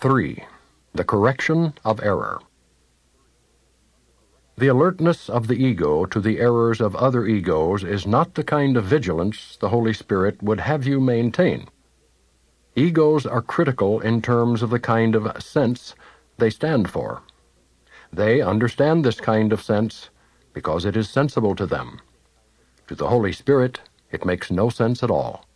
3. The correction of error. The alertness of the ego to the errors of other egos is not the kind of vigilance the Holy Spirit would have you maintain. Egos are critical in terms of the kind of sense they stand for. They understand this kind of sense because it is sensible to them. To the Holy Spirit, it makes no sense at all.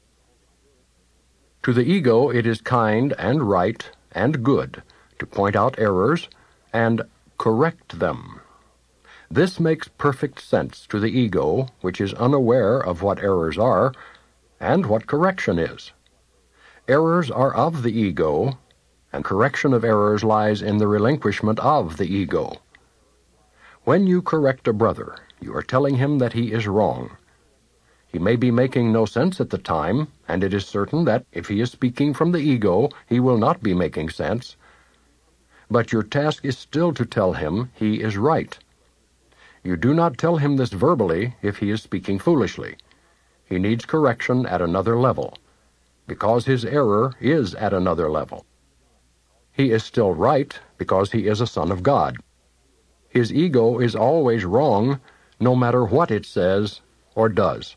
To the ego, it is kind and right and good to point out errors and correct them. This makes perfect sense to the ego, which is unaware of what errors are and what correction is. Errors are of the ego, and correction of errors lies in the relinquishment of the ego. When you correct a brother, you are telling him that he is wrong. He may be making no sense at the time, and it is certain that if he is speaking from the ego, he will not be making sense. But your task is still to tell him he is right. You do not tell him this verbally if he is speaking foolishly. He needs correction at another level, because his error is at another level. He is still right because he is a son of God. His ego is always wrong, no matter what it says or does.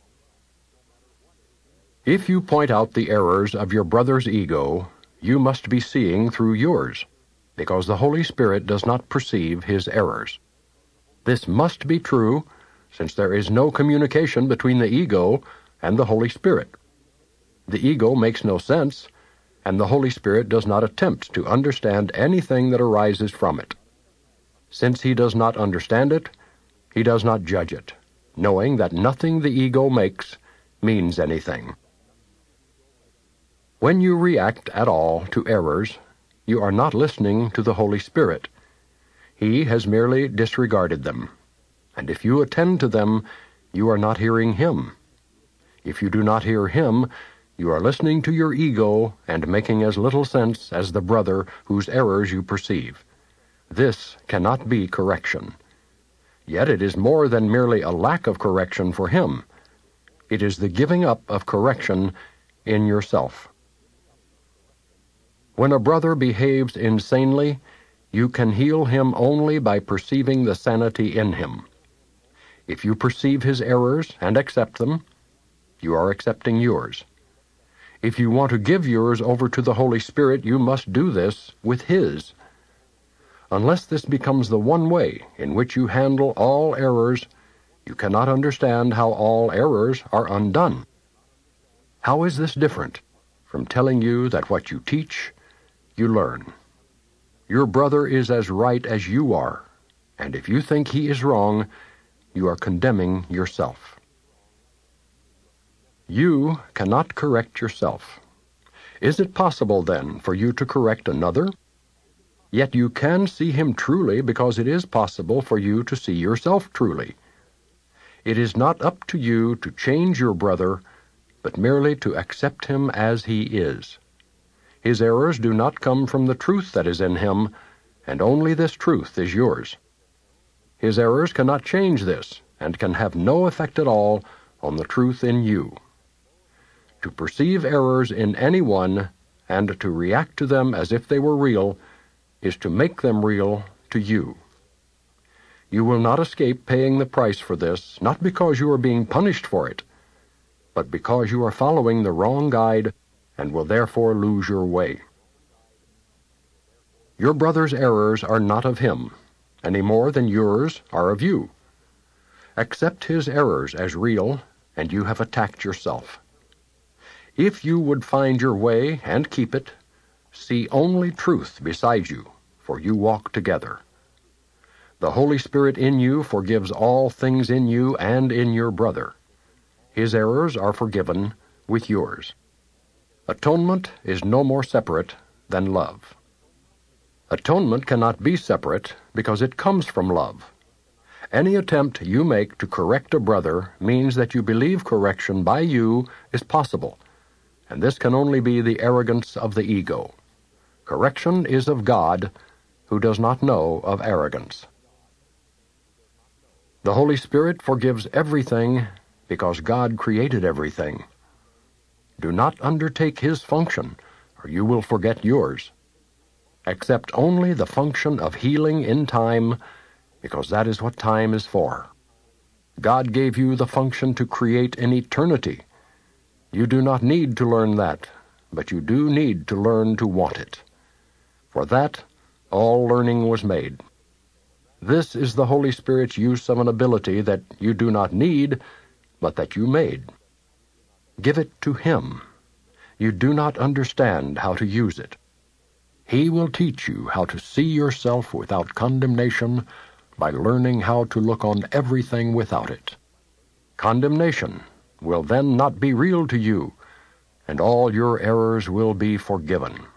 If you point out the errors of your brother's ego, you must be seeing through yours, because the Holy Spirit does not perceive his errors. This must be true, since there is no communication between the ego and the Holy Spirit. The ego makes no sense, and the Holy Spirit does not attempt to understand anything that arises from it. Since he does not understand it, he does not judge it, knowing that nothing the ego makes means anything. When you react at all to errors, you are not listening to the Holy Spirit. He has merely disregarded them, and if you attend to them, you are not hearing him. If you do not hear him, you are listening to your ego and making as little sense as the brother whose errors you perceive. This cannot be correction. Yet it is more than merely a lack of correction for him. It is the giving up of correction in yourself. When a brother behaves insanely, you can heal him only by perceiving the sanity in him. If you perceive his errors and accept them, you are accepting yours. If you want to give yours over to the Holy Spirit, you must do this with his. Unless this becomes the one way in which you handle all errors, you cannot understand how all errors are undone. How is this different from telling you that what you teach, you learn? Your brother is as right as you are, and if you think he is wrong, you are condemning yourself. You cannot correct yourself. Is it possible, then, for you to correct another? Yet you can see him truly because it is possible for you to see yourself truly. It is not up to you to change your brother, but merely to accept him as he is. His errors do not come from the truth that is in him, and only this truth is yours. His errors cannot change this, and can have no effect at all on the truth in you. To perceive errors in anyone, and to react to them as if they were real, is to make them real to you. You will not escape paying the price for this, not because you are being punished for it, but because you are following the wrong guide and will therefore lose your way. Your brother's errors are not of him, any more than yours are of you. Accept his errors as real, and you have attacked yourself. If you would find your way and keep it, see only truth beside you, for you walk together. The Holy Spirit in you forgives all things in you and in your brother. His errors are forgiven with yours. Atonement is no more separate than love. Atonement cannot be separate because it comes from love. Any attempt you make to correct a brother means that you believe correction by you is possible, and this can only be the arrogance of the ego. Correction is of God, who does not know of arrogance. The Holy Spirit forgives everything because God created everything. Do not undertake his function, or you will forget yours. Accept only the function of healing in time, because that is what time is for. God gave you the function to create in eternity. You do not need to learn that, but you do need to learn to want it. For that, all learning was made. This is the Holy Spirit's use of an ability that you do not need, but that you made. Give it to Him. You do not understand how to use it. He will teach you how to see yourself without condemnation by learning how to look on everything without it. Condemnation will then not be real to you, and all your errors will be forgiven.